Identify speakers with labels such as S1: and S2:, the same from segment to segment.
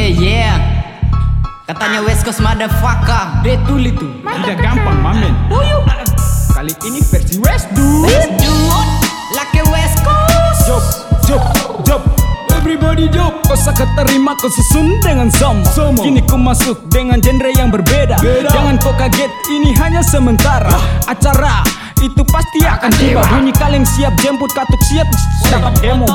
S1: Yeah. Katanya West Coast motherfucker.
S2: Betul itu. Tidak gampang mamen. Kali ini versi West Dude.
S1: Laki West Coast.
S2: Job. Everybody job. Kau saka terima kau susun dengan sama. Kini kau masuk dengan genre yang berbeda. Jangan kau kaget, ini hanya sementara. Acara itu pasti akan tiba. Bunyi kaleng siap jemput, katuk siap dapat demo.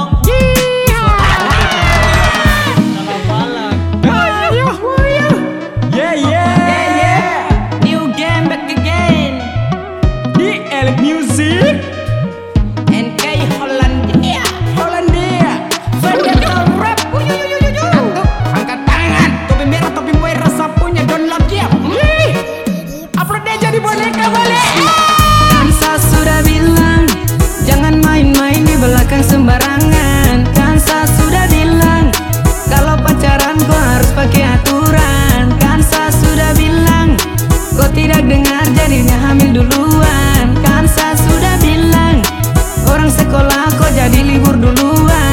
S2: Yeah.
S1: New game back again.
S2: Di Elite Music.
S1: NK Hollandia.
S2: Vendetta Rap.
S1: Katuk, angkat tangan. Topi merah, topi merah, sapunya don't love dia.
S2: Upload aja di boneka boleh.
S1: Kansa sudah bilang jangan main-main di belakang sembarangan. Kansa sudah bilang kalau pacaran kau harus pakai aturan. Kansa sudah bilang kau tidak dengar jadinya hamil duluan. Kansa sudah bilang orang sekolah kau jadi libur duluan.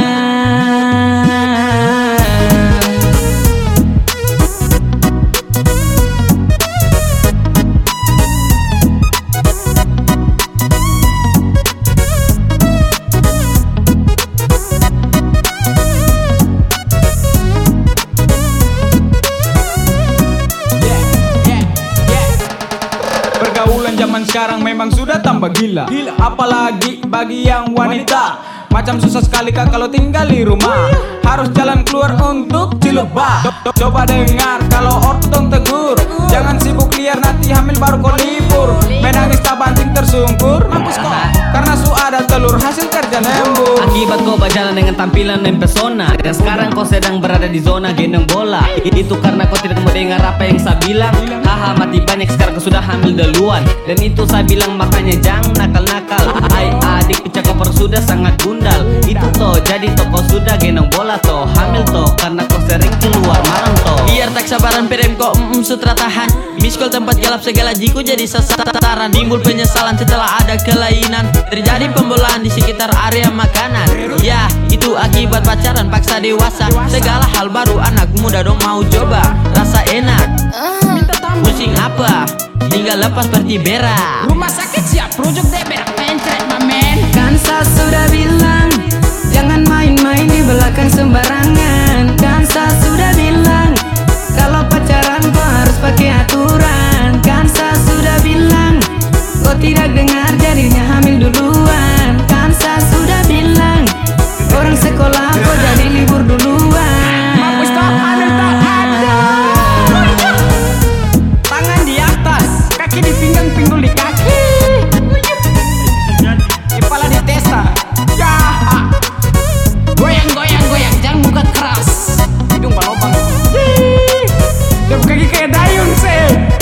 S2: Pergaulan zaman sekarang memang sudah tambah gila. Apalagi bagi yang wanita. Macam susah sekali kak kalau tinggal di rumah. Harus jalan keluar untuk cilebah. Coba dengar kalau ortodong tegur. Jangan sibuk liar nanti hamil baru kau libur. Menangis tak banting tersungkur. Mampus kok karena su ada telur hasil kerja lembur.
S3: Akibat kau berjalan dengan tampilan dan pesona. Dan sekarang kau sedang berada di zona gendong bola. Itu karena kau tidak mau dengar apa yang saya bilang. Haha mati banyak sekarang kau sudah hamil duluan. Dan itu saya bilang makanya jangan nakal-nakal. Hai adik pecah koper sudah sangat gundal. Itu toh jadi toh kau sudah gendong bola toh. Hamil toh karena kau sering keluar malam toh. Biar tak sabaran perem kau sutra tahan. Miskol tempat gelap segala jiku jadi sasaran. Timbul penyesalan setelah ada kelainan. Terjadi pembelaan di sekitar area makanan. Ya itu akibat pacaran paksa dewasa. Segala hal baru anak muda dong mau coba. Rasa enak pusing apa tinggal lepas seperti berak.
S2: Rumah sakit siap rujuk DBR pencret mamen.
S1: Kansa sudah bilang jangan main-main di belakang sembarangan. Kansa sudah bilang kalau pacaran kau harus pakai aturan. Kansa sudah bilang kau tidak dengar jadinya hamil duluan. Kansa sudah bilang orang sekolah kau jadi libur duluan.
S2: Mampus tak ada.
S1: Tangan di atas,
S2: Kaki di pinggang, pinggul di kaki.
S1: kepala di testa.
S2: Ya.
S1: Goyang, jangan buka keras.
S2: Hidung balobang. Dan kaki kayak dayung sih.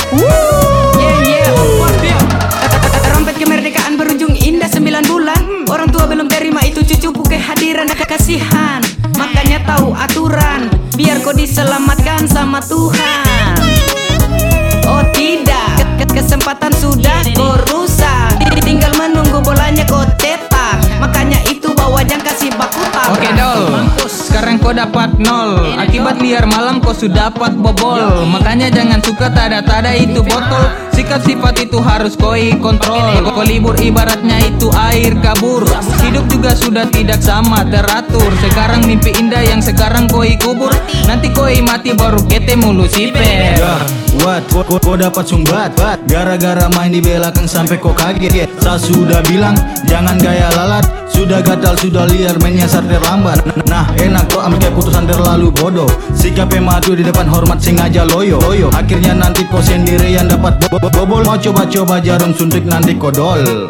S1: Rompet kemerdekaan berujung indah 9 bulan. Orang tua belum terima itu cucuku kehadiran dan kekasihan. Makanya tahu aturan biar kau diselamatkan sama Tuhan. Oh tidak, kesempatan sudah kau rusak. Tinggal menunggu bolanya kau cetak. Makanya itu bawa jangan kasih baku tabrak.
S4: Oke dol, sekarang kau dapat 0. Akibat liar malam kau sudah dapat bobol. Makanya jangan suka tada-tada itu botol. Sikap sifat itu harus kau kontrol. Kau libur ibaratnya itu air kabur. Hidup juga sudah tidak sama teratur. Sekarang mimpi indah yang sekarang kau kubur. Nanti kau mati baru ketemu Lucifer.
S5: Kau dapat sumbat gara-gara main di belakang sampai kau kaget. Saya sudah bilang jangan gaya lalat. Sudah gatal, sudah liar, menyasar terlambat. Nah enak kok ambil keputusan terlalu bodoh. Sikap maju di depan hormat sengaja loyo. Akhirnya nanti kau sendiri yang dapat bobol. Mau coba-coba jarum suntik nanti kau dol.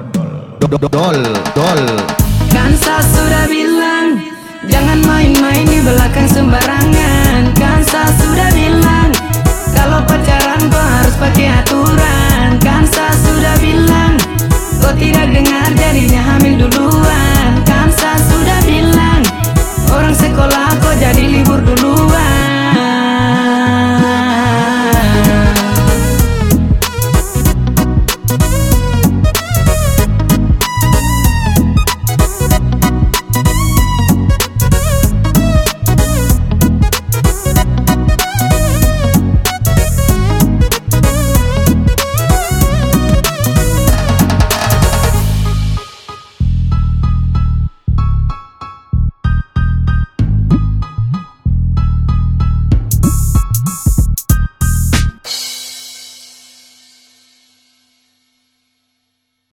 S1: Kansa sudah bilang jangan main-main di belakang sembarangan. Kansa sudah bilang kalau pacaran kau harus pakai aturan. Kansa sudah bilang kau tidak dengar jadinya hamil duluan.